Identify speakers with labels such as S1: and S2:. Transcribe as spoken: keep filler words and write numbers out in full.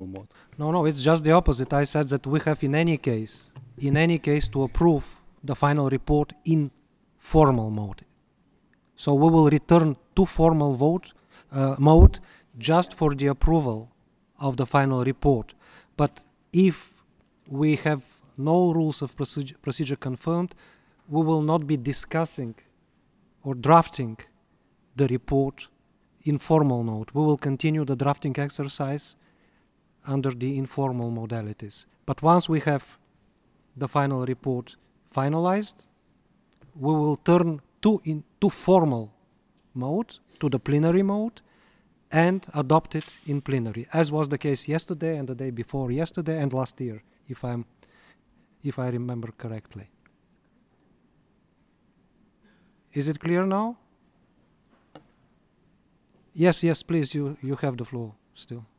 S1: mode.
S2: No, no, it's just the opposite. I said that we have in any case, in any case to approve the final report in formal mode. So we will return to formal vote uh, mode just for the approval of the final report. But if we have no rules of procedure, procedure confirmed, we will not be discussing or drafting the report in formal mode. We will continue the drafting exercise under the informal modalities. But once we have the final report finalized, we will turn to in to formal mode, to the plenary mode, and adopt it in plenary, as was the case yesterday and the day before yesterday and last year, if I'm if I remember correctly. Is it clear now? Yes, yes, please, you, you have the floor still.